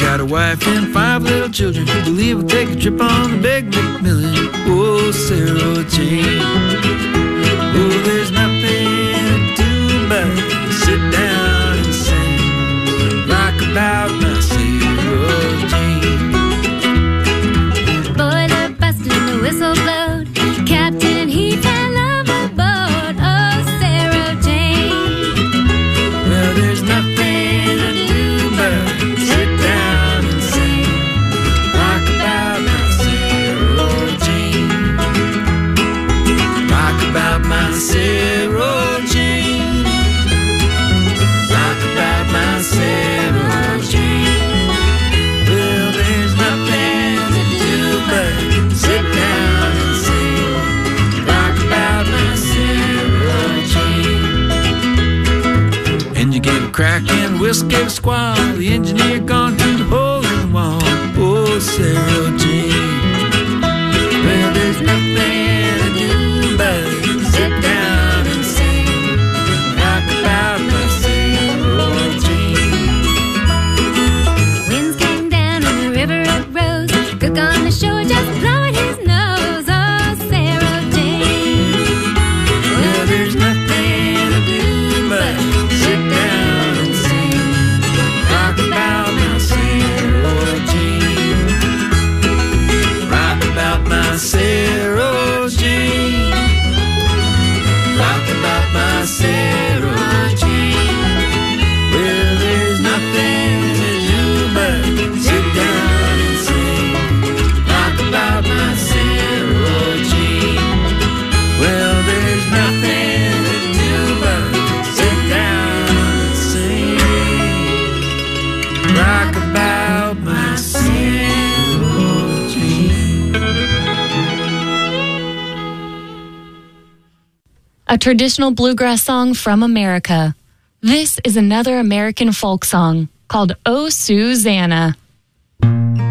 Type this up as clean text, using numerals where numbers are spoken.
got a wife and 5 little children who believe we'll take a trip on the big McMillan. Oh, Sarah Jane. Oh, there's nothing to do but sit down and sing, rock about my Sarah Jane. Boiler busted and the whistle blowed. Captain, he fell overboard. Oh, Sarah Jane. Well, there's nothing to do but sit down and sing, rock about my Sarah Jane. Rock about my Sarah Jane. Rock about my Sarah Jane. Well, there's nothing to do but sit down and sing, rock about my Sarah Jane. Engine gave a crack and the whistle gave a squall. The engineer gone through the hole in the wall. Oh, Sarah Jane. Well, there's nothing to do but sit down and sing, rock about my Sarah Jane. Winds came down and the river it rose. Cook on the shore just blowing his nose. Oh, Sarah Jane. Well, there's nothing to do but sit down and sing, rock about my Sarah Jane. Rock about my Sarah Jane. Rock about my Sarah Jane. Well, there's nothing to do but sit down and sing, rock about my Sarah Jane. Well, there's nothing to do but sit down and sing, rock about my Sarah Jane. A traditional bluegrass song from America. This is another American folk song called Oh Susanna.